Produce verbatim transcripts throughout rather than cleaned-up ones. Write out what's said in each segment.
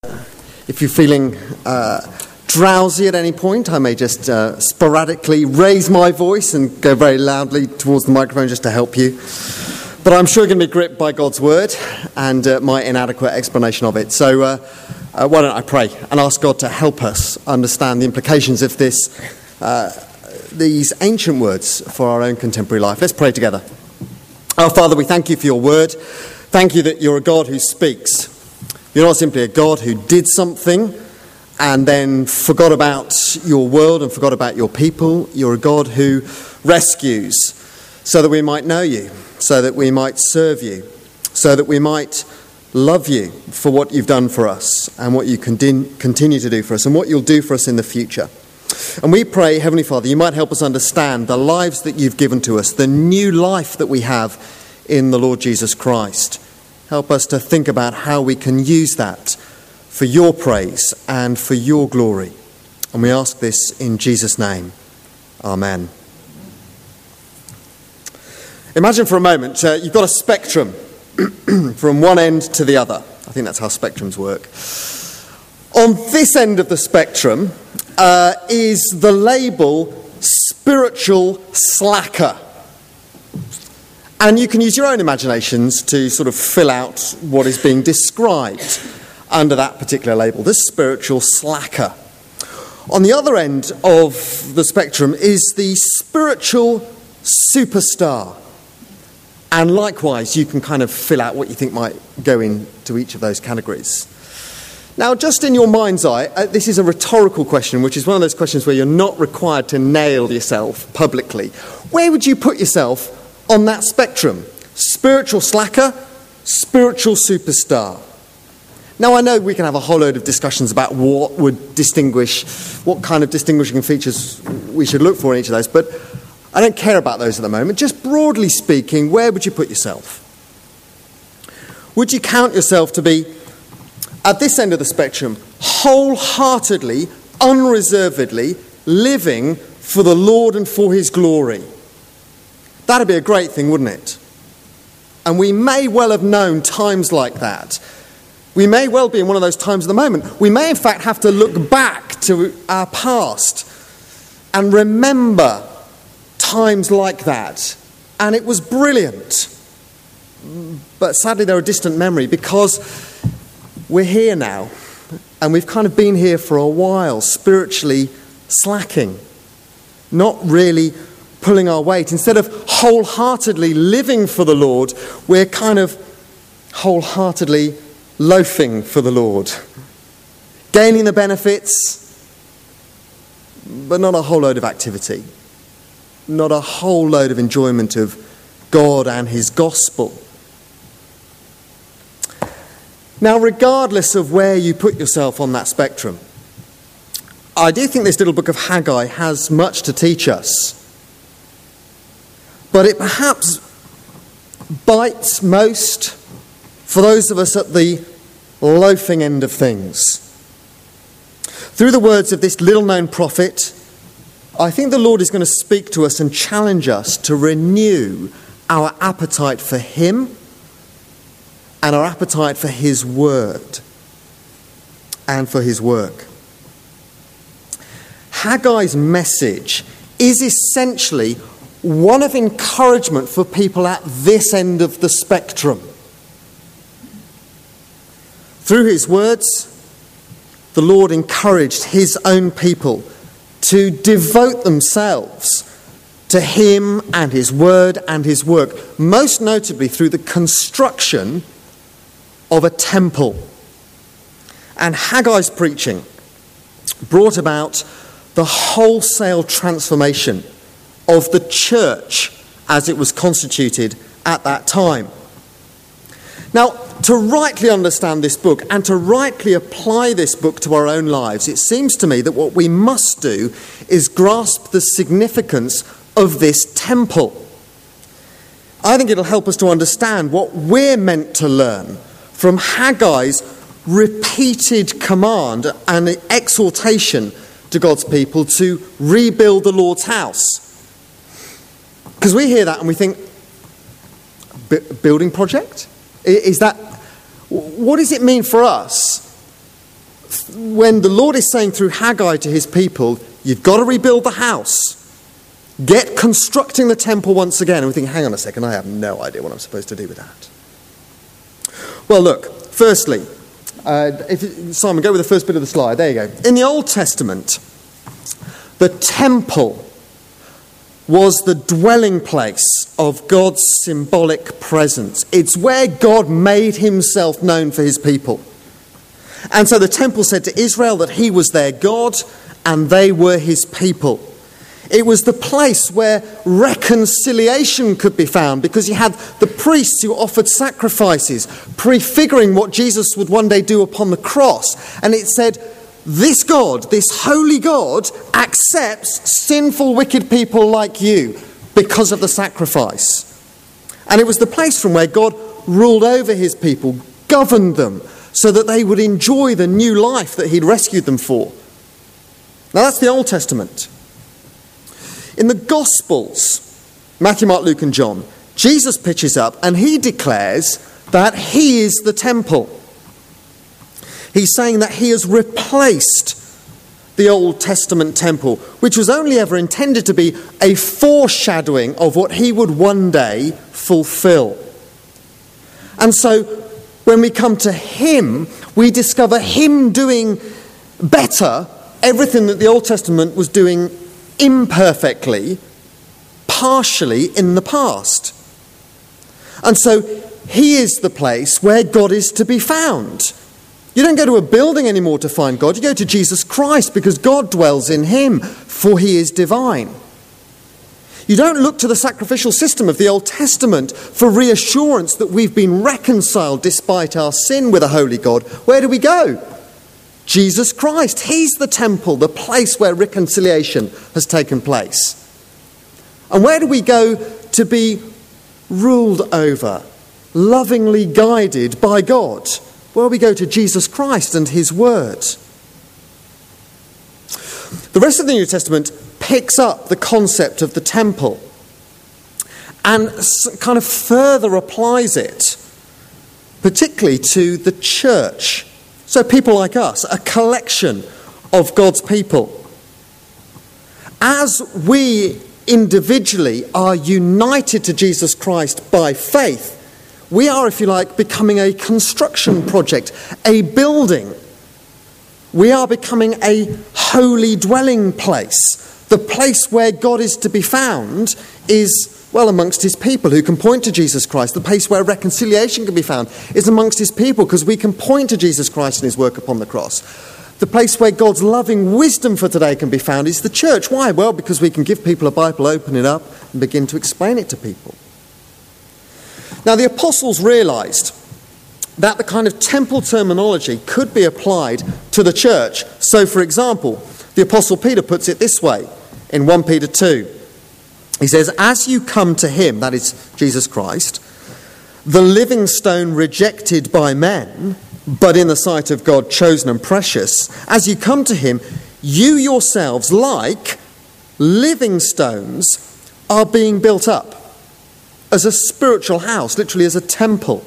If you're feeling uh, drowsy at any point, I may just uh, sporadically raise my voice and go very loudly towards the microphone just to help you. But I'm sure you're going to be gripped by God's word and uh, my inadequate explanation of it. So uh, uh, why don't I pray and ask God to help us understand the implications of this, uh, these ancient words for our own contemporary life. Let's pray together. Our Father, we thank you for your word. Thank you that you're a God who speaks. You're not simply a God who did something and then forgot about your world and forgot about your people. You're a God who rescues so that we might know you, so that we might serve you, so that we might love you for what you've done for us and what you continue to do for us and what you'll do for us in the future. And we pray, Heavenly Father, you might help us understand the lives that you've given to us, the new life that we have in the Lord Jesus Christ. Help us to think about how we can use that for your praise and for your glory. And we ask this in Jesus' name. Amen. Imagine for a moment, uh, you've got a spectrum from one end to the other. I think that's how spectrums work. On this end of the spectrum uh, is the label spiritual slacker. And you can use your own imaginations to sort of fill out what is being described under that particular label, the spiritual slacker. On the other end of the spectrum is the spiritual superstar. And likewise, you can kind of fill out what you think might go into each of those categories. Now, just in your mind's eye, uh, this is a rhetorical question, which is one of those questions where you're not required to nail yourself publicly. Where would you put yourself on that spectrum? Spiritual slacker, spiritual superstar. Now, I know we can have a whole load of discussions about what would distinguish, what kind of distinguishing features we should look for in each of those, but I don't care about those at the moment. Just broadly speaking, where would you put yourself? Would you count yourself to be, at this end of the spectrum, wholeheartedly, unreservedly living for the Lord and for his glory? That'd be a great thing, wouldn't it? And we may well have known times like that. We may well be in one of those times at the moment. We may, in fact, have to look back to our past and remember times like that. And it was brilliant. But sadly, they're a distant memory because we're here now. And we've kind of been here for a while, spiritually slacking. Not really pulling our weight. Instead of wholeheartedly living for the Lord, we're kind of wholeheartedly loafing for the Lord. Gaining the benefits, but not a whole load of activity. Not a whole load of enjoyment of God and his gospel. Now, regardless of where you put yourself on that spectrum, I do think this little book of Haggai has much to teach us. But it perhaps bites most for those of us at the loafing end of things. Through the words of this little-known prophet, I think the Lord is going to speak to us and challenge us to renew our appetite for him and our appetite for his word and for his work. Haggai's message is essentially one of encouragement for people at this end of the spectrum. Through his words, the Lord encouraged his own people to devote themselves to him and his word and his work, most notably through the construction of a temple. And Haggai's preaching brought about the wholesale transformation of the church as it was constituted at that time. Now, to rightly understand this book and to rightly apply this book to our own lives, it seems to me that what we must do is grasp the significance of this temple. I think it'll help us to understand what we're meant to learn from Haggai's repeated command and exhortation to God's people to rebuild the Lord's house. Because we hear that and we think, building project? Is that, what does it mean for us? when the Lord is saying through Haggai to his people, you've got to rebuild the house. Get constructing the temple once again. And we think, hang on a second, I have no idea what I'm supposed to do with that. Well, look, firstly, uh, if, Simon, go with the first bit of the slide. There you go. In the Old Testament, the temple was the dwelling place of God's symbolic presence. It's where God made himself known for his people. And so the temple said to Israel that he was their God and they were his people. It was the place where reconciliation could be found, because you had the priests who offered sacrifices, prefiguring what Jesus would one day do upon the cross. And it said, this God, this holy God, accepts sinful, wicked people like you because of the sacrifice. And it was the place from where God ruled over his people, governed them, so that they would enjoy the new life that he'd rescued them for. Now that's the Old Testament. In the Gospels, Matthew, Mark, Luke and John, Jesus pitches up and he declares that he is the temple. He's saying that he has replaced the Old Testament temple, which was only ever intended to be a foreshadowing of what he would one day fulfill. And so when we come to him, we discover him doing better everything that the Old Testament was doing imperfectly, partially in the past. And so he is the place where God is to be found. You don't go to a building anymore to find God. You go to Jesus Christ, because God dwells in him, for he is divine. You don't look to the sacrificial system of the Old Testament for reassurance that we've been reconciled despite our sin with a holy God. Where do we go? Jesus Christ. He's the temple, the place where reconciliation has taken place. And where do we go to be ruled over, lovingly guided by God? Well, we go to Jesus Christ and his word. The rest of the New Testament picks up the concept of the temple and kind of further applies it, particularly to the church. So people like us, a collection of God's people. As we individually are united to Jesus Christ by faith, we are, if you like, becoming a construction project, a building. We are becoming a holy dwelling place. The place where God is to be found is, well, amongst his people who can point to Jesus Christ. The place where reconciliation can be found is amongst his people, because we can point to Jesus Christ and his work upon the cross. The place where God's loving wisdom for today can be found is the church. Why? Well, because we can give people a Bible, open it up, and begin to explain it to people. Now, the apostles realised that the kind of temple terminology could be applied to the church. So, for example, the apostle Peter puts it this way in First Peter two. He says, as you come to him, that is Jesus Christ, the living stone rejected by men, but in the sight of God chosen and precious, as you come to him, you yourselves, like living stones, are being built up as a spiritual house, literally as a temple.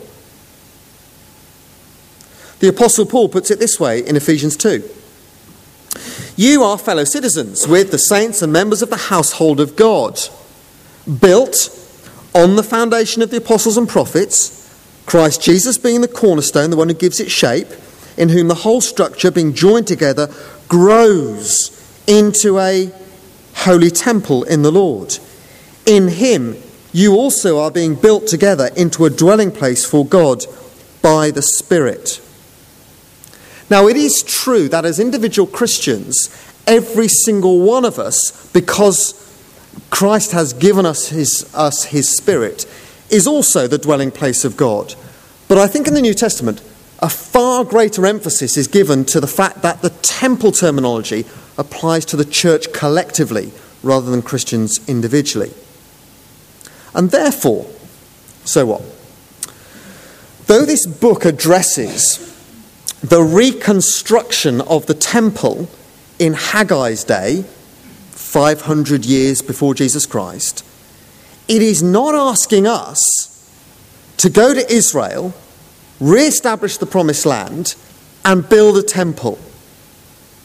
The Apostle Paul puts it this way in Ephesians two. You are fellow citizens with the saints and members of the household of God, built on the foundation of the apostles and prophets, Christ Jesus being the cornerstone, the one who gives it shape, in whom the whole structure, being joined together, grows into a holy temple in the Lord. In him you also are being built together into a dwelling place for God by the Spirit. Now, it is true that as individual Christians, every single one of us, because Christ has given us his, us his Spirit, is also the dwelling place of God. But I think in the New Testament, a far greater emphasis is given to the fact that the temple terminology applies to the church collectively rather than Christians individually. And therefore, so what? Though this book addresses the reconstruction of the temple in Haggai's day, five hundred years before Jesus Christ, it is not asking us to go to Israel, re-establish the promised land, and build a temple.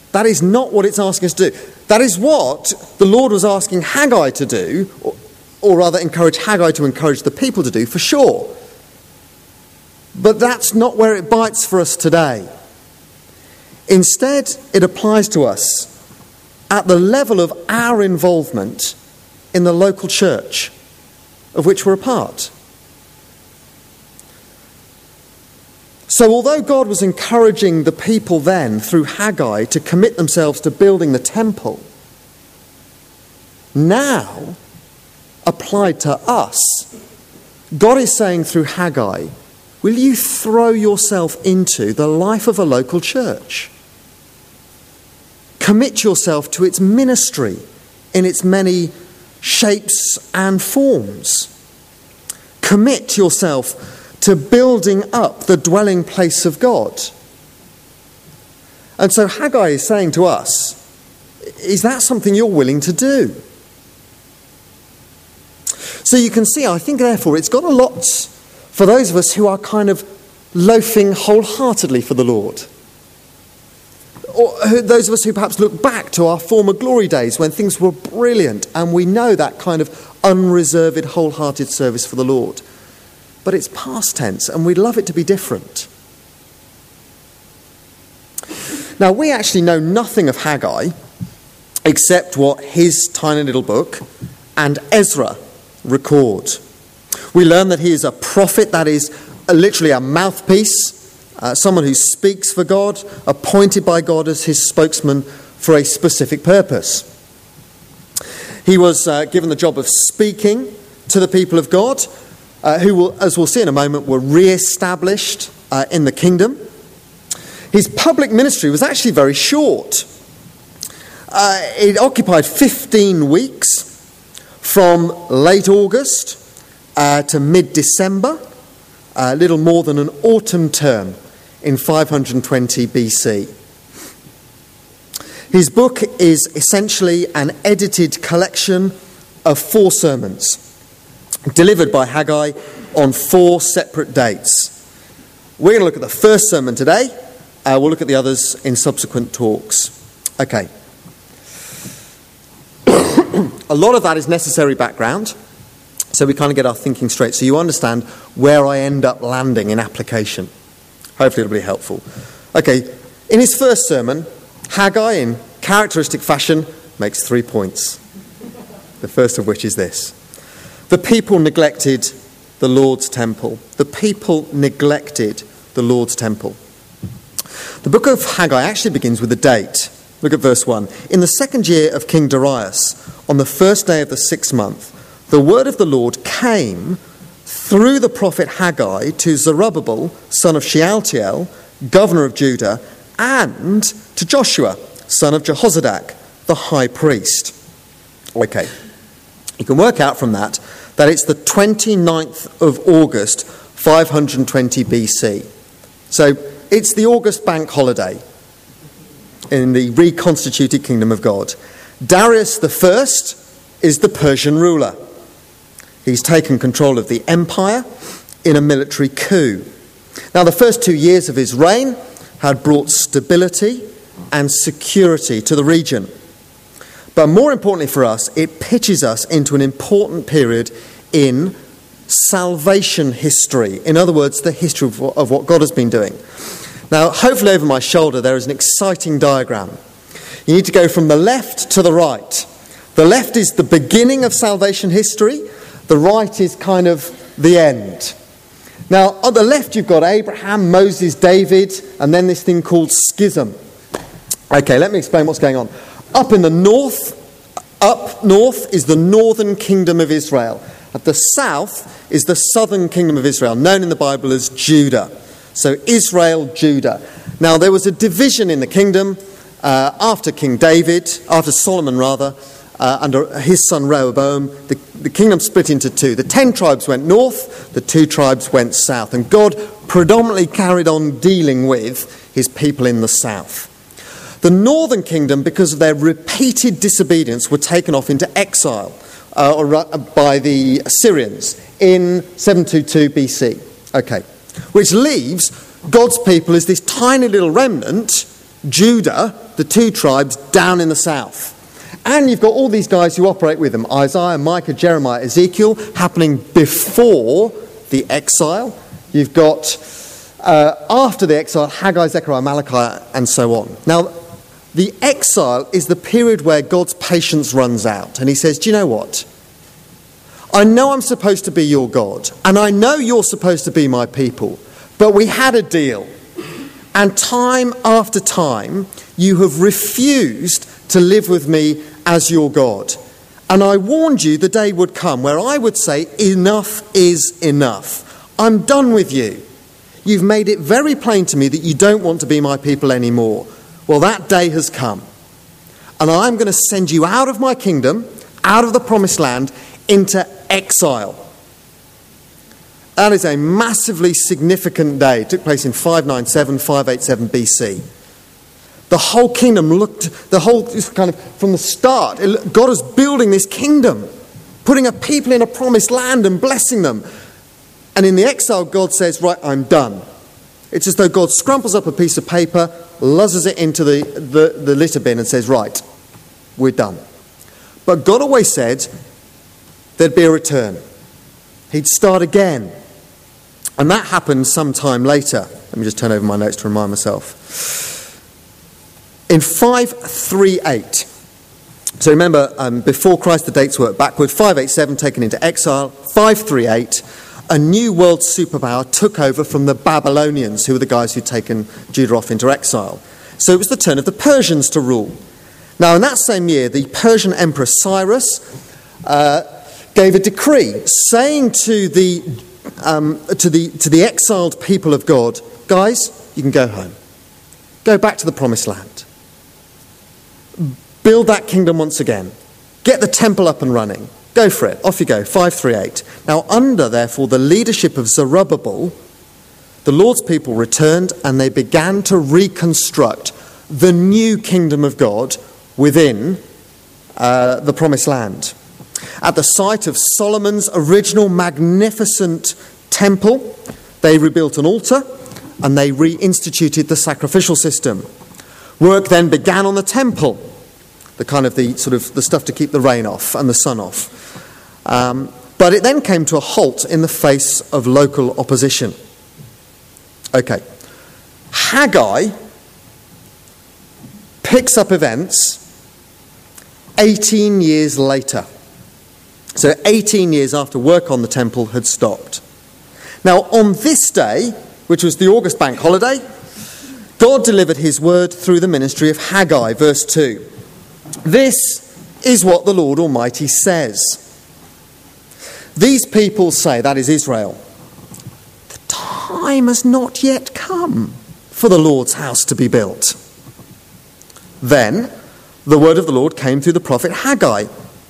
That is not what it's asking us to do. That is what the Lord was asking Haggai to do, or, or rather encourage Haggai to encourage the people to do, for sure. But that's not where it bites for us today. Instead, it applies to us at the level of our involvement in the local church of which we're a part. So although God was encouraging the people then through Haggai to commit themselves to building the temple, now applied to us, God is saying through Haggai, will you throw yourself into the life of a local church? Commit yourself to its ministry in its many shapes and forms. Commit yourself to building up the dwelling place of God. And so Haggai is saying to us, is that something you're willing to do? So you can see, I think, therefore, it's got a lot for those of us who are kind of loafing wholeheartedly for the Lord. Or those of us who perhaps look back to our former glory days when things were brilliant and we know that kind of unreserved, wholehearted service for the Lord. But it's past tense and we'd love it to be different. Now, we actually know nothing of Haggai except what his tiny little book and Ezra record. We learn that he is a prophet, that is literally a mouthpiece, uh, someone who speaks for God, appointed by God as his spokesman for a specific purpose. He was uh, given the job of speaking to the people of God, uh, who, will, as we'll see in a moment, were re-established uh, in the kingdom. His public ministry was actually very short. Uh, it occupied fifteen weeks from late August uh, to mid-December, a little more than an autumn term in five hundred twenty B C. His book is essentially an edited collection of four sermons delivered by Haggai on four separate dates. We're going to look at the first sermon today. Uh, we'll look at the others in subsequent talks. Okay. A lot of that is necessary background, so we kind of get our thinking straight, so you understand where I end up landing in application. Hopefully it'll be helpful. Okay, in his first sermon, Haggai, in characteristic fashion, makes three points. The first of which is this. The people neglected the Lord's temple. The people neglected the Lord's temple. The book of Haggai actually begins with a date. Look at verse one. In the second year of King Darius, on the first day of the sixth month, the word of the Lord came through the prophet Haggai to Zerubbabel, son of Shealtiel, governor of Judah, and to Joshua, son of Jehozadak, the high priest. Okay, you can work out from that that it's the twenty-ninth of August, five hundred twenty B C. So it's the August bank holiday in the reconstituted kingdom of God. Darius the First is the Persian ruler. He's taken control of the empire in a military coup. Now, the first two years of his reign had brought stability and security to the region. But more importantly for us, it pitches us into an important period in salvation history. In other words, the history of what, of what God has been doing. Now, hopefully over my shoulder there is an exciting diagram. You need to go from the left to the right. The left is the beginning of salvation history. The right is kind of the end. Now, on the left you've got Abraham, Moses, David, and then this thing called schism. Okay, let me explain what's going on. Up in the north, up north is the northern kingdom of Israel. At the south is the southern kingdom of Israel, known in the Bible as Judah. So Israel, Judah. Now, there was a division in the kingdom uh, after King David, after Solomon rather, uh, under his son Rehoboam. The, the kingdom split into two. The ten tribes went north, the two tribes went south. And God predominantly carried on dealing with his people in the south. The northern kingdom, because of their repeated disobedience, were taken off into exile uh, or, uh, by the Assyrians in seven twenty-two B C. Okay. Which leaves God's people as this tiny little remnant Judah, the two tribes down in the south. And you've got all these guys who operate with them, Isaiah, Micah, Jeremiah, Ezekiel, happening before the exile. You've got, uh, after the exile, Haggai, Zechariah, Malachi, and so on. Now, the exile is the period where God's patience runs out. And he says, do you know what? I know I'm supposed to be your God, and I know you're supposed to be my people, but we had a deal. And time after time, you have refused to live with me as your God. And I warned you the day would come where I would say, enough is enough. I'm done with you. You've made it very plain to me that you don't want to be my people anymore. Well, that day has come. And I'm going to send you out of my kingdom, out of the promised land, into exile. That is a massively significant day. It took place in five ninety-seven, five eighty-seven B C. The whole kingdom looked, the whole, kind of, from the start, it, God is building this kingdom, putting a people in a promised land and blessing them. And in the exile, God says, right, I'm done. It's as though God scrumples up a piece of paper, luzzes it into the, the, the litter bin and says, right, we're done. But God always said there'd be a return. He'd start again. And that happened sometime later. Let me just turn over my notes to remind myself. In five thirty-eight, so remember, um, before Christ the dates work backward, five eighty-seven taken into exile, five thirty-eight, a new world superpower took over from the Babylonians, who were the guys who'd taken Judah off into exile. So it was the turn of the Persians to rule. Now in that same year, the Persian Emperor Cyrus uh, gave a decree saying to the, um, to the, to the exiled people of God, guys, you can go home. Go back to the promised land. Build that kingdom once again. Get the temple up and running. Go for it. Off you go. five thirty-eight. Now, under, therefore, the leadership of Zerubbabel, the Lord's people returned and they began to reconstruct the new kingdom of God within uh, the promised land. At the site of Solomon's original magnificent temple, they rebuilt an altar and they reinstituted the sacrificial system. Work then began on the temple, the kind of the sort of the stuff to keep the rain off and the sun off. Um, but it then came to a halt in the face of local opposition. Okay. Haggai picks up events eighteen years later. So eighteen years after work on the temple had stopped. Now on this day, which was the August bank holiday, God delivered his word through the ministry of Haggai, verse two. This is what the Lord Almighty says. These people say, that is Israel, the time has not yet come for the Lord's house to be built. Then the word of the Lord came through the prophet Haggai.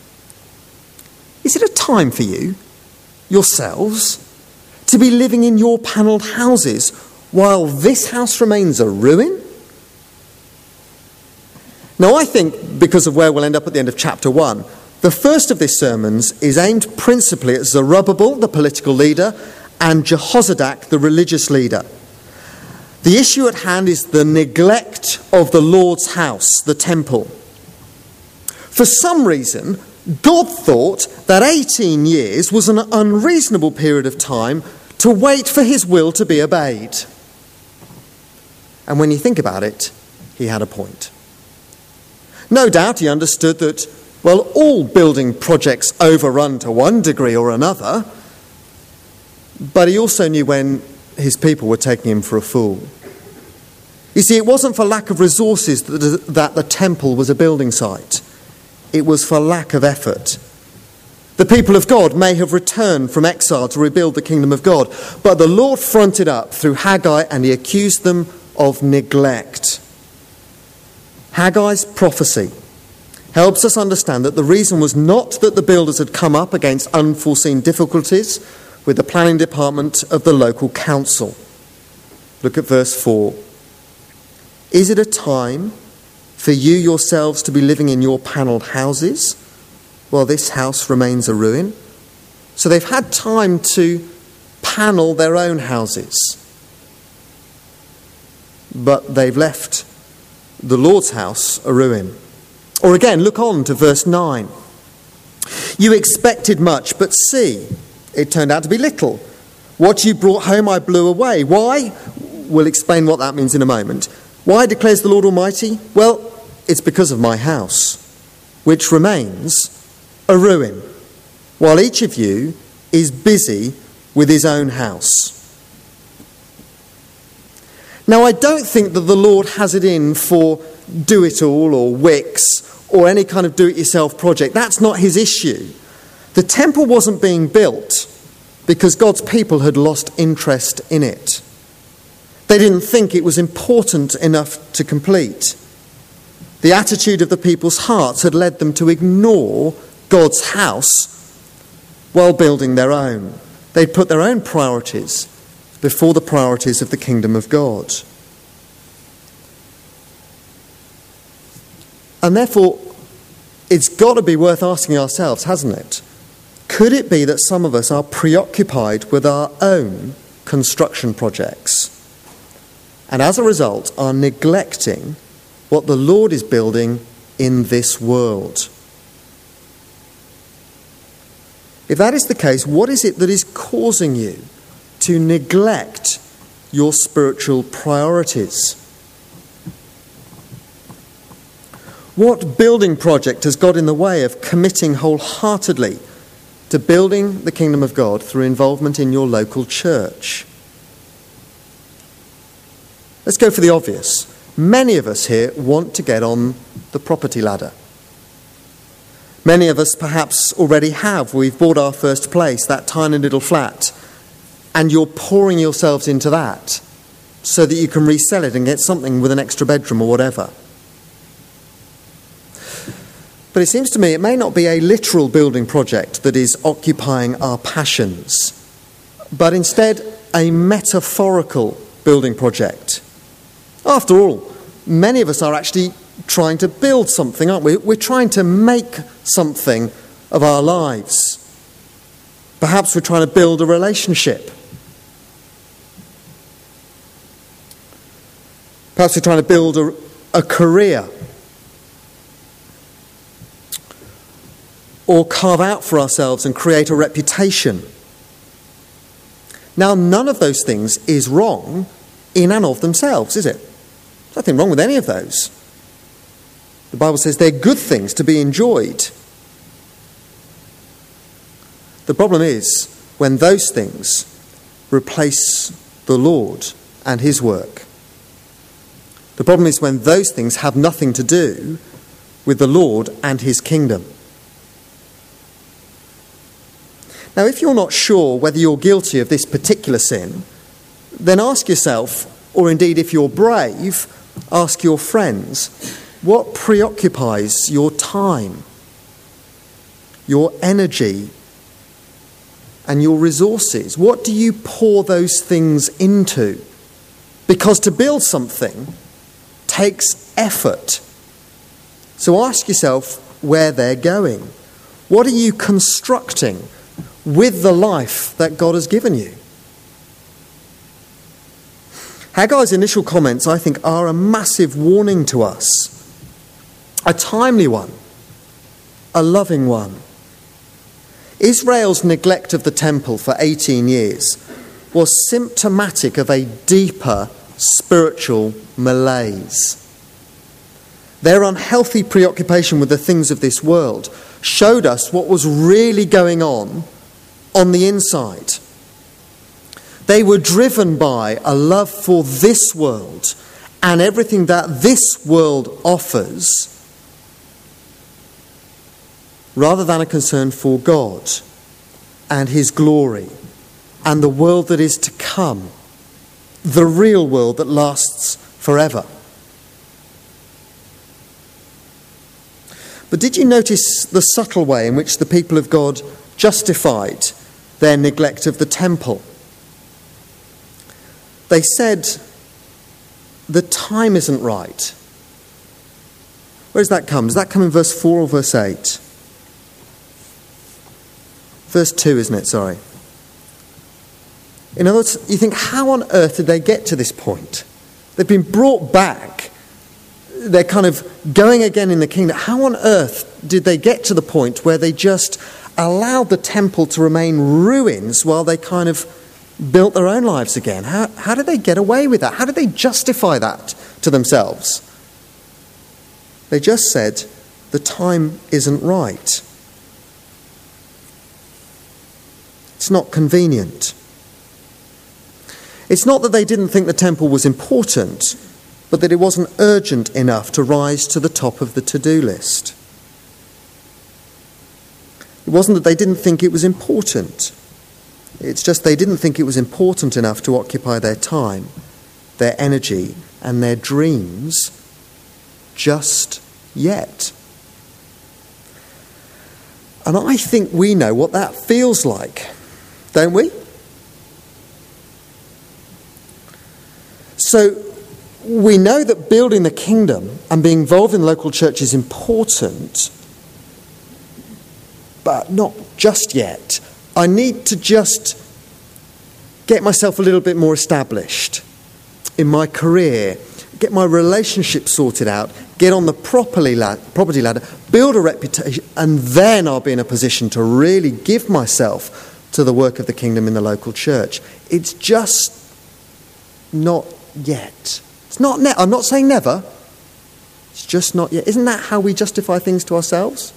Is it a time for you, yourselves, to be living in your panelled houses while this house remains a ruin? Now, I think, because of where we'll end up at the end of chapter one, the first of these sermons is aimed principally at Zerubbabel, the political leader, and Jehozadak, the religious leader. The issue at hand is the neglect of the Lord's house, the temple. For some reason, God thought that eighteen years was an unreasonable period of time to wait for his will to be obeyed. And when you think about it, he had a point. No doubt he understood that, well, all building projects overrun to one degree or another, but he also knew when his people were taking him for a fool. You see, it wasn't for lack of resources that, that the temple was a building site. It was for lack of effort. The people of God may have returned from exile to rebuild the kingdom of God, but the Lord fronted up through Haggai and he accused them of neglect. Haggai's prophecy helps us understand that the reason was not that the builders had come up against unforeseen difficulties with the planning department of the local council. Look at verse four. Is it a time for you yourselves to be living in your panelled houses while this house remains a ruin? So they've had time to panel their own houses, but they've left the Lord's house a ruin. Or again, look on to verse nine. You expected much, but see, it turned out to be little. What you brought home I blew away. Why? We'll explain what that means in a moment. Why, declares the Lord Almighty? Well, it's because of my house, which remains a ruin, while each of you is busy with his own house. Now, I don't think that the Lord has it in for do-it-all or Wix or any kind of do-it-yourself project. That's not his issue. The temple wasn't being built because God's people had lost interest in it. They didn't think it was important enough to complete. The attitude of the people's hearts had led them to ignore God's house while building their own. They'd put their own priorities before the priorities of the kingdom of God. And therefore, it's got to be worth asking ourselves, hasn't it? Could it be that some of us are preoccupied with our own construction projects, and as a result are neglecting what the Lord is building in this world? If that is the case, what is it that is causing you to neglect your spiritual priorities? What building project has got in the way of committing wholeheartedly to building the kingdom of God through involvement in your local church? Let's go for the obvious. Many of us here want to get on the property ladder. Many of us perhaps already have. We've bought our first place, that tiny little flat, and you're pouring yourselves into that so that you can resell it and get something with an extra bedroom or whatever. But it seems to me it may not be a literal building project that is occupying our passions, but instead a metaphorical building project. After all, many of us are actually trying to build something, aren't we? We're trying to make something of our lives. Perhaps we're trying to build a relationship. Perhaps we're trying to build a, a career. Or carve out for ourselves and create a reputation. Now, none of those things is wrong in and of themselves, is it? There's nothing wrong with any of those. The Bible says they're good things to be enjoyed. The problem is when those things replace the Lord and his work. The problem is when those things have nothing to do with the Lord and his kingdom. Now, if you're not sure whether you're guilty of this particular sin, then ask yourself, or indeed if you're brave, ask your friends, what preoccupies your time, your energy, and your resources? What do you pour those things into? Because to build something takes effort. So ask yourself where they're going. What are you constructing with the life that God has given you? Haggai's initial comments, I think, are a massive warning to us. A timely one. A loving one. Israel's neglect of the temple for eighteen years was symptomatic of a deeper spiritual malaise. Their unhealthy preoccupation with the things of this world showed us what was really going on on the inside. They were driven by a love for this world and everything that this world offers, rather than a concern for God and his glory and the world that is to come, the real world that lasts forever. But did you notice the subtle way in which the people of God justified their neglect of the temple? They said, the time isn't right. Where does that come? Does that come in verse four or verse eight? Verse two, isn't it? Sorry. In other words, you think, how on earth did they get to this point? They've been brought back. they're kind of going again in the kingdom. How on earth did they get to the point where they just allowed the temple to remain ruins while they kind of built their own lives again? How, how did they get away with that? How did they justify that to themselves? They just said, the time isn't right. It's not convenient. It's not that they didn't think the temple was important, but that it wasn't urgent enough to rise to the top of the to-do list. It wasn't that they didn't think it was important. It's just they didn't think it was important enough to occupy their time, their energy, and their dreams just yet. And I think we know what that feels like, don't we? So we know that building the kingdom and being involved in the local church is important, but not just yet. I need to just get myself a little bit more established in my career, get my relationship sorted out, get on the properly la- property ladder, build a reputation, and then I'll be in a position to really give myself to the work of the kingdom in the local church. It's just not yet. It's not. Ne- I'm not saying never. It's just not yet. Isn't that how we justify things to ourselves?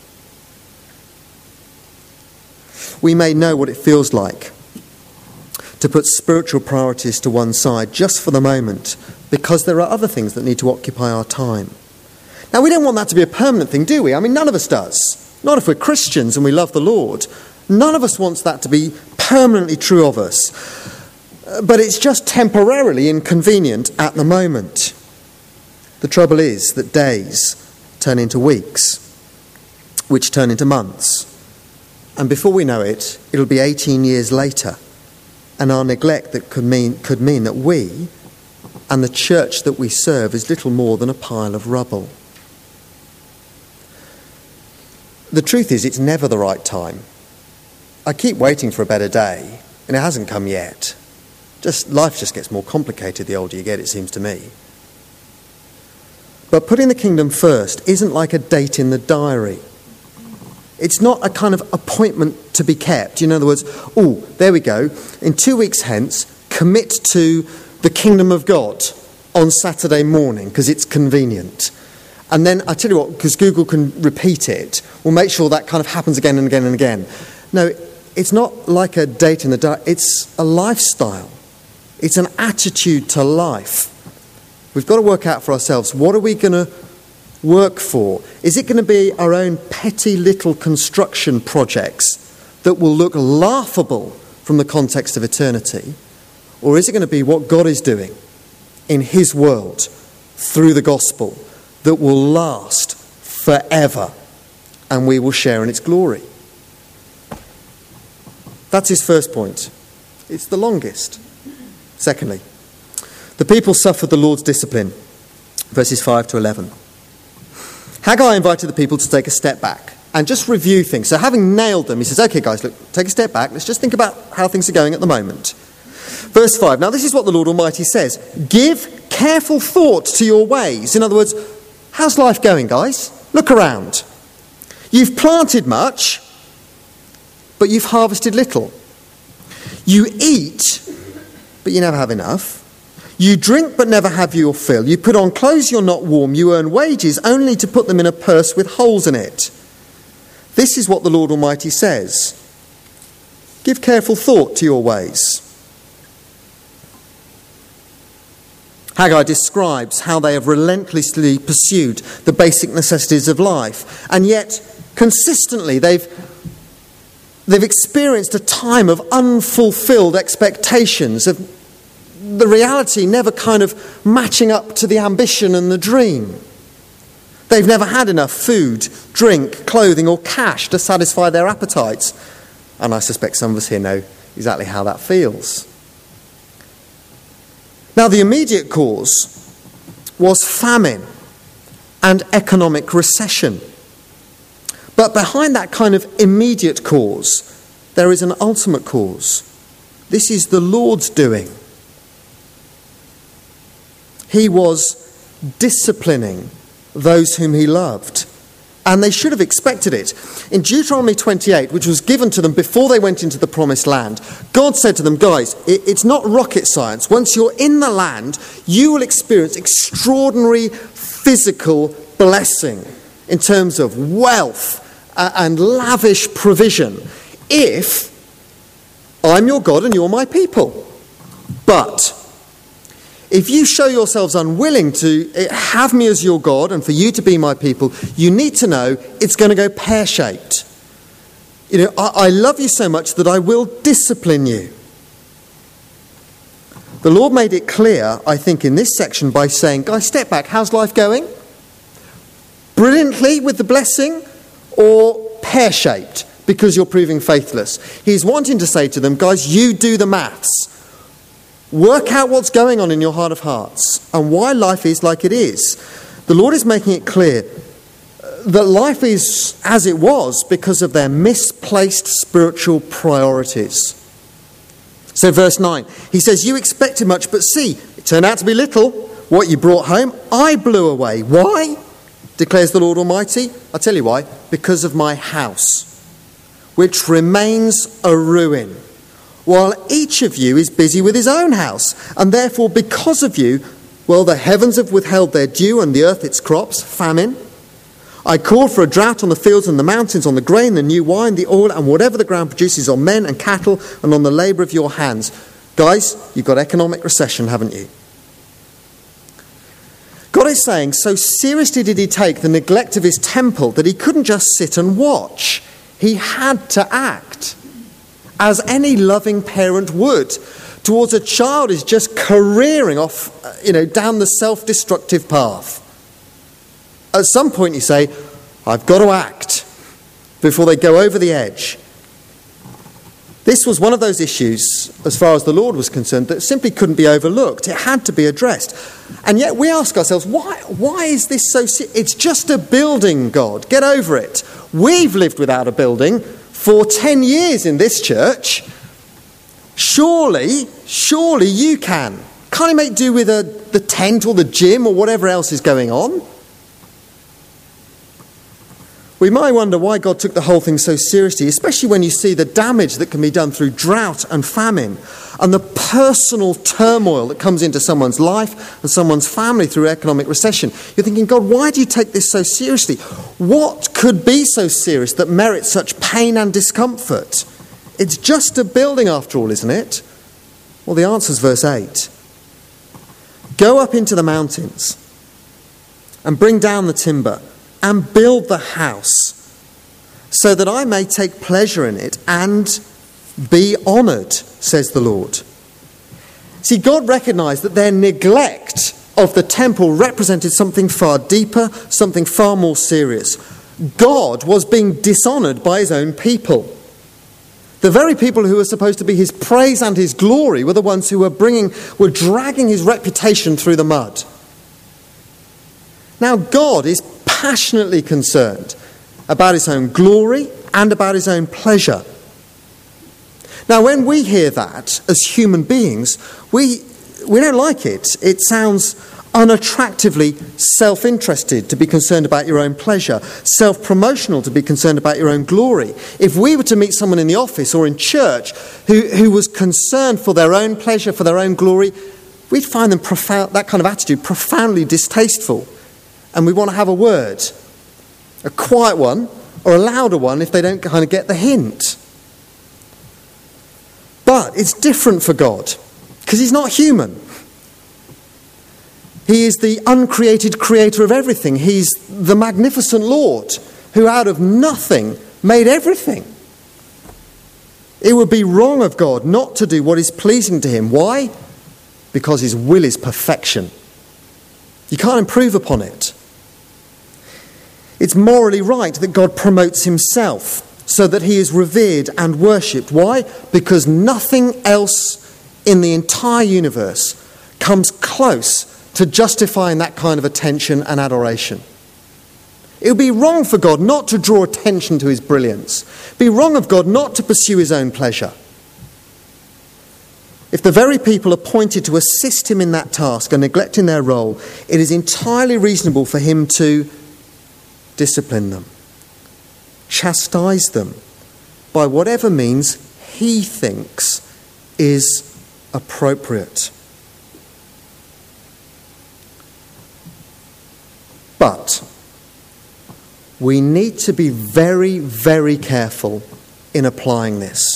We may know what it feels like to put spiritual priorities to one side just for the moment because there are other things that need to occupy our time. Now, we don't want that to be a permanent thing, do we? I mean, none of us does. Not if we're Christians and we love the Lord. None of us wants that to be permanently true of us. But it's just temporarily inconvenient at the moment. The trouble is that days turn into weeks, which turn into months. And before we know it, it'll be eighteen years later. And our neglect that could mean, could mean that we and the church that we serve is little more than a pile of rubble. The truth is, it's never the right time. I keep waiting for a better day, and it hasn't come yet. Just life just gets more complicated the older you get, it seems to me. But putting the kingdom first isn't like a date in the diary. It's not a kind of appointment to be kept. In other words, oh, there we go. In two weeks hence, commit to the kingdom of God on Saturday morning because it's convenient. And then, I tell you what, because Google can repeat it, we'll make sure that kind of happens again and again and again. No, it's not like a date in the diary. It's a lifestyle. It's an attitude to life. We've got to work out for ourselves, what are we going to work for? Is it going to be our own petty little construction projects that will look laughable from the context of eternity? Or is it going to be what God is doing in his world through the gospel that will last forever and we will share in its glory? That's his first point. It's the longest. Secondly, the people suffered the Lord's discipline, verses five to eleven. Haggai invited the people to take a step back and just review things. So having nailed them, he says, okay guys, look, take a step back. Let's just think about how things are going at the moment. Verse five, now this is what the Lord Almighty says. Give careful thought to your ways. In other words, how's life going, guys? Look around. You've planted much, but you've harvested little. You eat, but you never have enough. You drink but never have your fill. You put on clothes you're not warm. You earn wages only to put them in a purse with holes in it. This is what the Lord Almighty says. Give careful thought to your ways. Haggai describes how they have relentlessly pursued the basic necessities of life, and yet consistently they've they've experienced a time of unfulfilled expectations, of the reality never kind of matching up to the ambition and the dream. They've never had enough food, drink, clothing or cash to satisfy their appetites. And I suspect some of us here know exactly how that feels. Now, the immediate cause was famine and economic recession. But behind that kind of immediate cause, there is an ultimate cause. This is the Lord's doing. He was disciplining those whom he loved. And they should have expected it. In Deuteronomy twenty-eight, which was given to them before they went into the promised land, God said to them, guys, it's not rocket science. Once you're in the land, you will experience extraordinary physical blessing in terms of wealth and lavish provision if I'm your God and you're my people. But if you show yourselves unwilling to have me as your God and for you to be my people, you need to know it's going to go pear-shaped. You know, I, I love you so much that I will discipline you. The Lord made it clear, I think, in this section by saying, guys, step back. How's life going? Brilliantly with the blessing, or pear-shaped because you're proving faithless? He's wanting to say to them, guys, you do the maths. Work out what's going on in your heart of hearts and why life is like it is. The Lord is making it clear that life is as it was because of their misplaced spiritual priorities. So verse nine, he says, you expected much, but see, it turned out to be little. What you brought home, I blew away. Why? Declares the Lord Almighty. I'll tell you why. Because of my house, which remains a ruin, while each of you is busy with his own house. And therefore, because of you, well, the heavens have withheld their dew and the earth its crops, famine. I called for a drought on the fields and the mountains, on the grain, the new wine, the oil, and whatever the ground produces, on men and cattle, and on the labour of your hands. Guys, you've got economic recession, haven't you? God is saying, so seriously did he take the neglect of his temple that he couldn't just sit and watch. He had to act, as any loving parent would, towards a child who's just careering off, you know, down the self-destructive path. At some point you say, I've got to act before they go over the edge. This was one of those issues, as far as the Lord was concerned, that simply couldn't be overlooked. It had to be addressed. And yet we ask ourselves, why, why is this so serious? It's just a building, God. Get over it. We've lived without a building for ten years in this church. Surely, surely you can. Can't you make do with a, the tent or the gym or whatever else is going on? We might wonder why God took the whole thing so seriously, especially when you see the damage that can be done through drought and famine and the personal turmoil that comes into someone's life and someone's family through economic recession. You're thinking, God, why do you take this so seriously? What could be so serious that merits such pain and discomfort? It's just a building after all, isn't it? Well, the answer is verse eight. Go up into the mountains and bring down the timber and build the house, so that I may take pleasure in it and be honoured, says the Lord. See, God recognised that their neglect of the temple represented something far deeper, something far more serious. God was being dishonoured by his own people. The very people who were supposed to be his praise and his glory were the ones who were bringing, were dragging his reputation through the mud. Now, God is passionately concerned about his own glory and about his own pleasure. Now, when we hear that as human beings, we we don't like it. It sounds unattractively self-interested to be concerned about your own pleasure, self-promotional to be concerned about your own glory. If we were to meet someone in the office or in church who, who was concerned for their own pleasure, for their own glory, we'd find them profound, that kind of attitude profoundly distasteful. And we want to have a word, a quiet one or a louder one if they don't kind of get the hint. But it's different for God because he's not human. He is the uncreated creator of everything. He's the magnificent Lord who out of nothing made everything. It would be wrong of God not to do what is pleasing to him. Why? Because his will is perfection. You can't improve upon it. It's morally right that God promotes himself so that he is revered and worshipped. Why? Because nothing else in the entire universe comes close to justifying that kind of attention and adoration. It would be wrong for God not to draw attention to his brilliance. It would be wrong of God not to pursue his own pleasure. if the very people appointed to assist him in that task are neglecting their role, it is entirely reasonable for him to discipline them, chastise them by whatever means he thinks is appropriate. But we need to be very, very careful in applying this.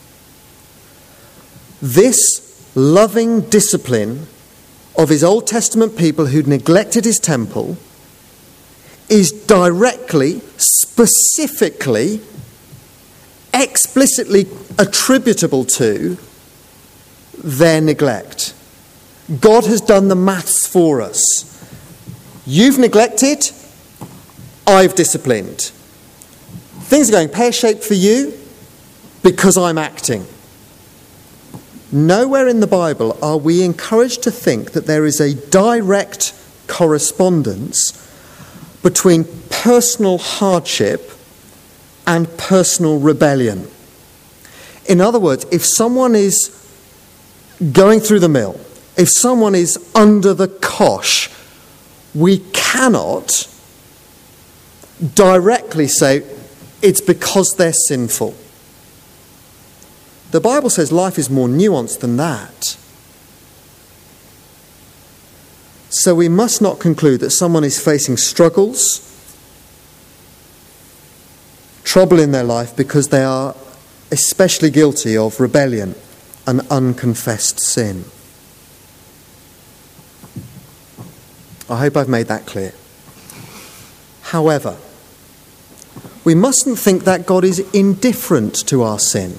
This loving discipline of his Old Testament people who'd neglected his temple is directly, specifically, explicitly attributable to their neglect. God has done the maths for us. You've neglected, I've disciplined. Things are going pear-shaped for you because I'm acting. Nowhere in the Bible are we encouraged to think that there is a direct correspondence between personal hardship and personal rebellion. In other words, if someone is going through the mill, if someone is under the cosh, we cannot directly say it's because they're sinful. The Bible says life is more nuanced than that. So we must not conclude that someone is facing struggles, trouble in their life because they are especially guilty of rebellion and unconfessed sin. I hope I've made that clear. However, we mustn't think that God is indifferent to our sin.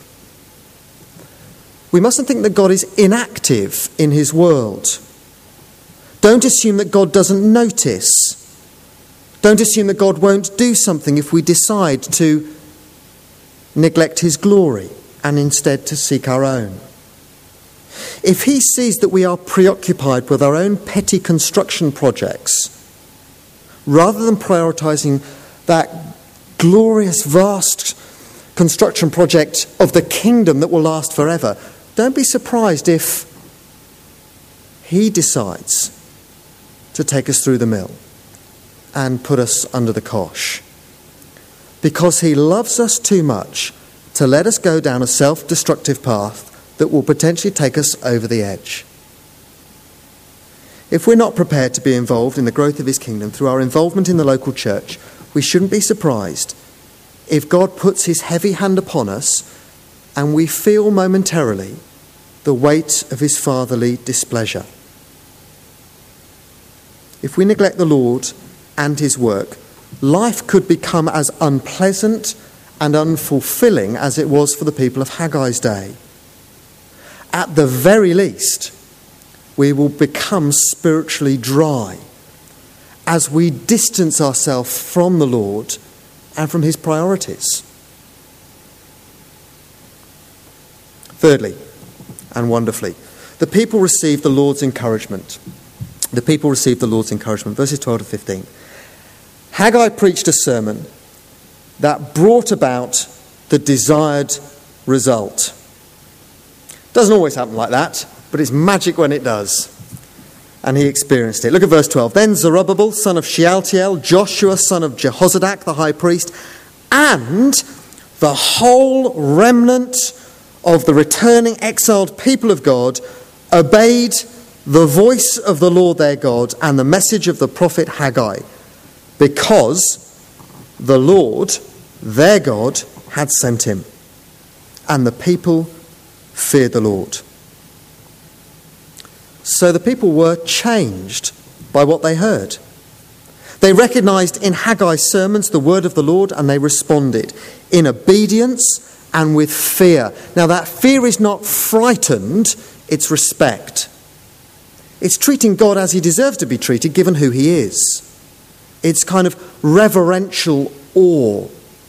We mustn't think that God is inactive in his world. Don't assume that God doesn't notice. Don't assume that God won't do something if we decide to neglect his glory and instead to seek our own. If he sees that we are preoccupied with our own petty construction projects, rather than prioritising that glorious, vast construction project of the kingdom that will last forever, don't be surprised if he decides to take us through the mill and put us under the cosh. Because he loves us too much to let us go down a self-destructive path that will potentially take us over the edge. If we're not prepared to be involved in the growth of his kingdom through our involvement in the local church, we shouldn't be surprised if God puts his heavy hand upon us and we feel momentarily the weight of his fatherly displeasure. If we neglect the Lord and his work, life could become as unpleasant and unfulfilling as it was for the people of Haggai's day. At the very least, we will become spiritually dry as we distance ourselves from the Lord and from his priorities. Thirdly, and wonderfully, the people received the Lord's encouragement. The people received the Lord's encouragement. Verses twelve to fifteen. Haggai preached a sermon that brought about the desired result. Doesn't always happen like that, but it's magic when it does. And he experienced it. Look at verse twelve. Then Zerubbabel, son of Shealtiel, Joshua, son of Jehozadak, the high priest, and the whole remnant of the returning exiled people of God obeyed the voice of the Lord their God and the message of the prophet Haggai, because the Lord their God had sent him. And the people feared the Lord. So the people were changed by what they heard. They recognised in Haggai's sermons the word of the Lord, and they responded in obedience and with fear. Now that fear is not frightened, it's respect. It's treating God as he deserves to be treated, given who he is. It's kind of reverential awe.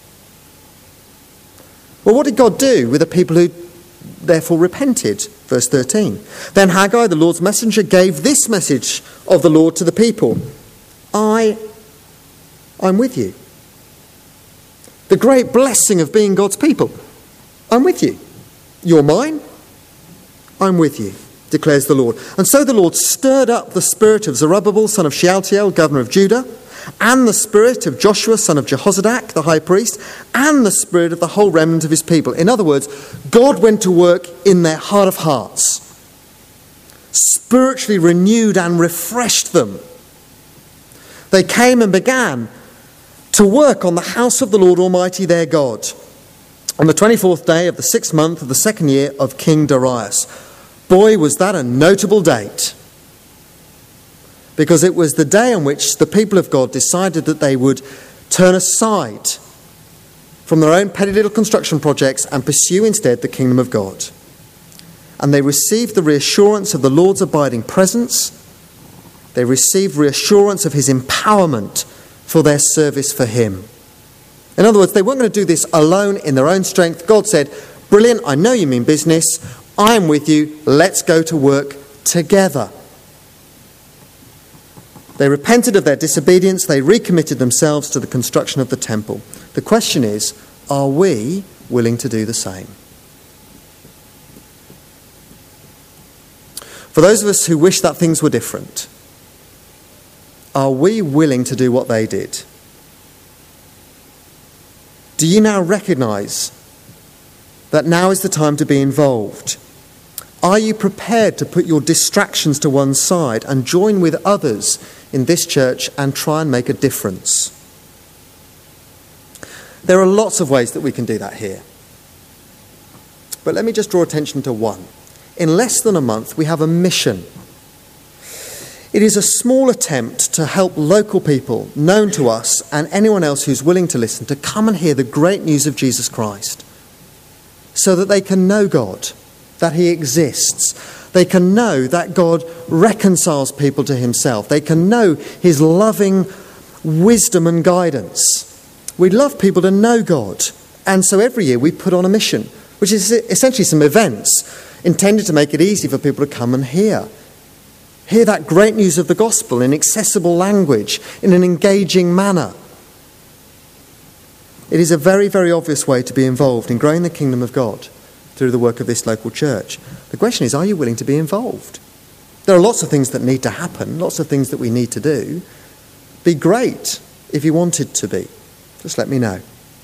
Well, what did God do with the people who therefore repented? Verse thirteen. Then Haggai, the Lord's messenger, gave this message of the Lord to the people. I, I'm with you. The great blessing of being God's people. I'm with you. You're mine. I'm with you, declares the Lord. And so the Lord stirred up the spirit of Zerubbabel, son of Shealtiel, governor of Judah, and the spirit of Joshua, son of Jehozadak, the high priest, and the spirit of the whole remnant of his people. In other words, God went to work in their heart of hearts, spiritually renewed and refreshed them. They came and began to work on the house of the Lord Almighty their God on the twenty-fourth day of the sixth month of the second year of King Darius. Boy, was that a notable date, because it was the day on which the people of God decided that they would turn aside from their own petty little construction projects and pursue instead the kingdom of God. And they received the reassurance of the Lord's abiding presence. They received reassurance of his empowerment for their service for him. In other words, they weren't going to do this alone in their own strength. God said, brilliant, I know you mean business. I am with you. Let's go to work together. They repented of their disobedience. They recommitted themselves to the construction of the temple. The question is, are we willing to do the same? For those of us who wish that things were different, are we willing to do what they did? Do you now recognise that now is the time to be involved? Are you prepared to put your distractions to one side and join with others in this church and try and make a difference? There are lots of ways that we can do that here. But let me just draw attention to one. In less than a month, we have a mission. It is a small attempt to help local people known to us and anyone else who's willing to listen to come and hear the great news of Jesus Christ, so that they can know God, that he exists. They can know that God reconciles people to himself. They can know his loving wisdom and guidance. We love people to know God. And so every year we put on a mission, which is essentially some events intended to make it easy for people to come and hear. Hear that great news of the gospel in accessible language, in an engaging manner. It is a very, very obvious way to be involved in growing the kingdom of God through the work of this local church. The question is, are you willing to be involved? There are lots of things that need to happen, lots of things that we need to do. Be great if you wanted to be. Just let me know.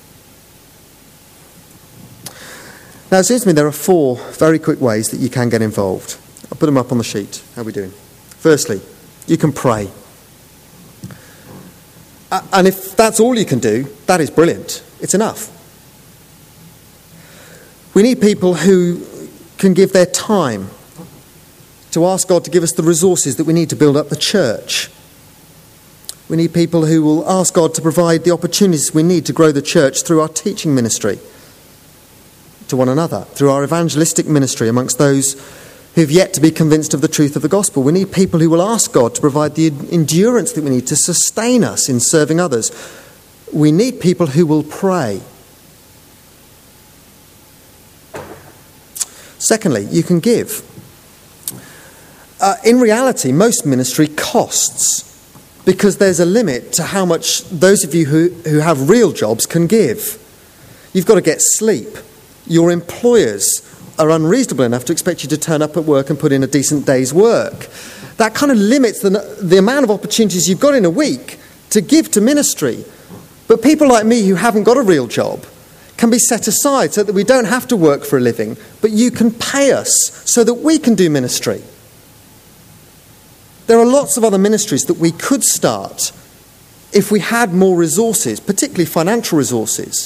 Now, it seems to me there are four very quick ways that you can get involved. I'll put them up on the sheet. How are we doing? Firstly, you can pray. Uh, and if that's all you can do, that is brilliant. It's enough. We need people who can give their time to ask God to give us the resources that we need to build up the church. We need people who will ask God to provide the opportunities we need to grow the church through our teaching ministry to one another, through our evangelistic ministry amongst those who've yet to be convinced of the truth of the gospel. We need people who will ask God to provide the endurance that we need to sustain us in serving others. We need people who will pray. Secondly, you can give. Uh, in reality, most ministry costs, because there's a limit to how much those of you who, who have real jobs can give. You've got to get sleep. Your employers are unreasonable enough to expect you to turn up at work and put in a decent day's work. That kind of limits the, the amount of opportunities you've got in a week to give to ministry. But people like me who haven't got a real job can be set aside so that we don't have to work for a living, but you can pay us so that we can do ministry. There are lots of other ministries that we could start if we had more resources, particularly financial resources.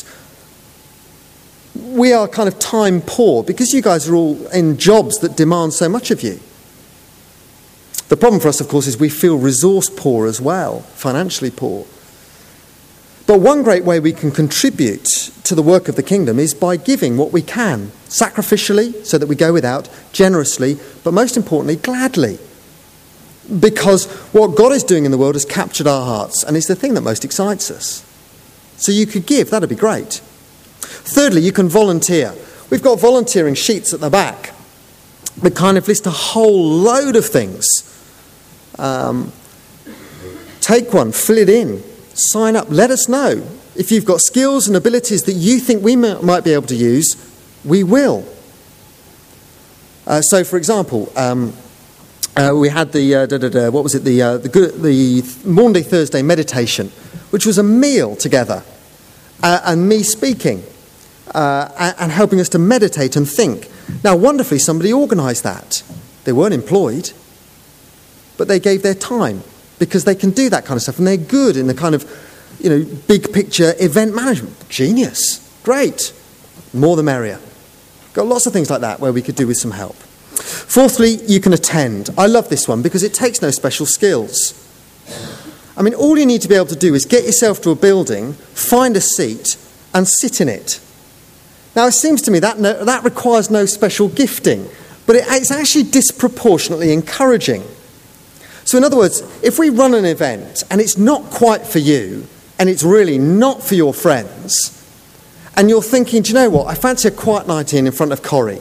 We are kind of time poor because you guys are all in jobs that demand so much of you. The problem for us, of course, is we feel resource poor as well, financially poor. But one great way we can contribute to the work of the kingdom is by giving what we can, sacrificially, so that we go without, generously, but most importantly, gladly. Because what God is doing in the world has captured our hearts and is the thing that most excites us. So you could give, that'd be great. Thirdly, you can volunteer. We've got volunteering sheets at the back that kind of list a whole load of things. Um, take one, fill it in, sign up, let us know. If you've got skills and abilities that you think we might be able to use, we will. Uh, so, for example, um, uh, we had the, uh, da, da, da, what was it, the, uh, the, good, the Maundy Thursday meditation, which was a meal together, uh, and me speaking, uh, and, and helping us to meditate and think. Now, wonderfully, somebody organised that. They weren't employed, but they gave their time, because they can do that kind of stuff, and they're good in the kind of, you know, big picture event management. Genius. Great. More the merrier. Got lots of things like that where we could do with some help. Fourthly, you can attend. I love this one because it takes no special skills. I mean, all you need to be able to do is get yourself to a building, find a seat, and sit in it. Now, it seems to me that no, that requires no special gifting, but it, it's actually disproportionately encouraging. So in other words, if we run an event and it's not quite for you, and it's really not for your friends, and you're thinking, do you know what, I fancy a quiet night in in front of Corrie.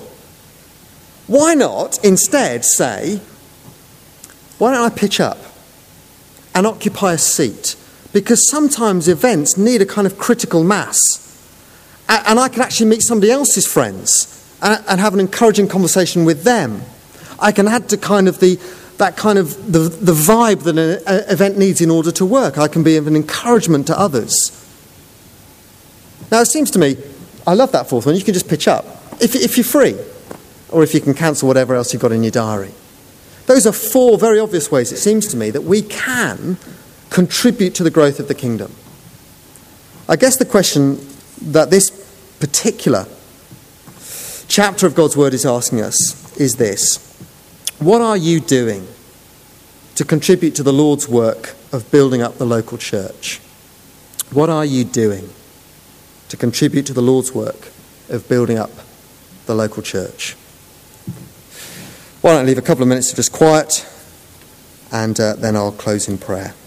Why not instead say, why don't I pitch up and occupy a seat? Because sometimes events need a kind of critical mass. And I can actually meet somebody else's friends and have an encouraging conversation with them. I can add to kind of the that kind of the, the vibe that an event needs in order to work. I can be of an encouragement to others. Now, it seems to me, I love that fourth one. You can just pitch up if, if you're free, or if you can cancel whatever else you've got in your diary. Those are four very obvious ways, it seems to me, that we can contribute to the growth of the kingdom. I guess the question that this particular chapter of God's Word is asking us is this: what are you doing to contribute to the Lord's work of building up the local church? What are you doing to contribute to the Lord's work of building up the local church? Why don't I leave a couple of minutes to just quiet, and uh, then I'll close in prayer.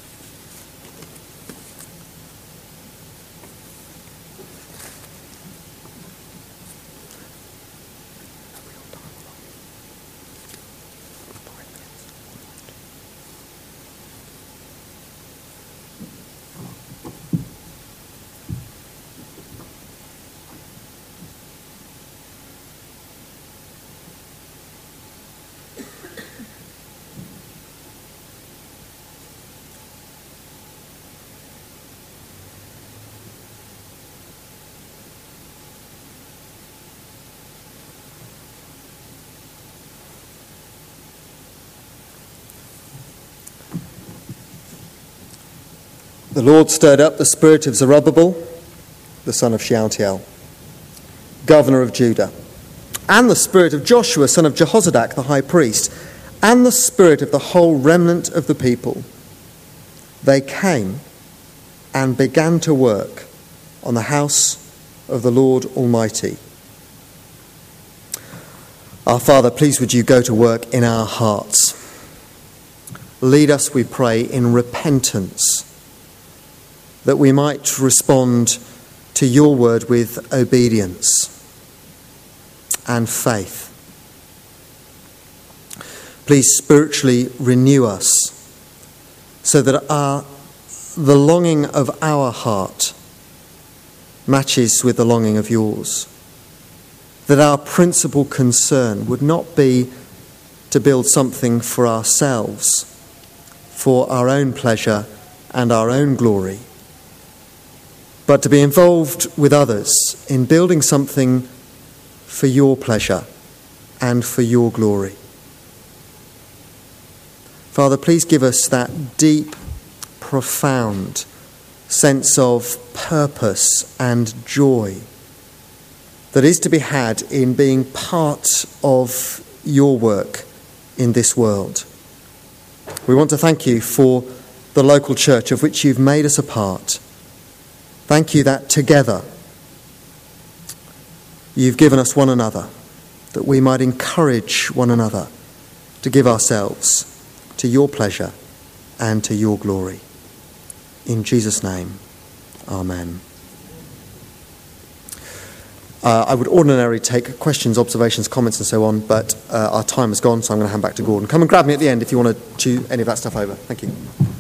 The Lord stirred up the spirit of Zerubbabel, the son of Shealtiel, governor of Judah, and the spirit of Joshua, son of Jehozadak, the high priest, and the spirit of the whole remnant of the people. They came and began to work on the house of the Lord Almighty. Our Father, please would you go to work in our hearts. Lead us, we pray, in repentance, that we might respond to your word with obedience and faith. Please spiritually renew us so that our, the longing of our heart matches with the longing of yours. That our principal concern would not be to build something for ourselves, for our own pleasure and our own glory, but to be involved with others in building something for your pleasure and for your glory. Father, please give us that deep, profound sense of purpose and joy that is to be had in being part of your work in this world. We want to thank you for the local church of which you've made us a part. Thank you that together you've given us one another, that we might encourage one another to give ourselves to your pleasure and to your glory. In Jesus' name, amen. Uh, I would ordinarily take questions, observations, comments and so on, but uh, our time has gone, so I'm going to hand back to Gordon. Come and grab me at the end if you want to chew any of that stuff over. Thank you.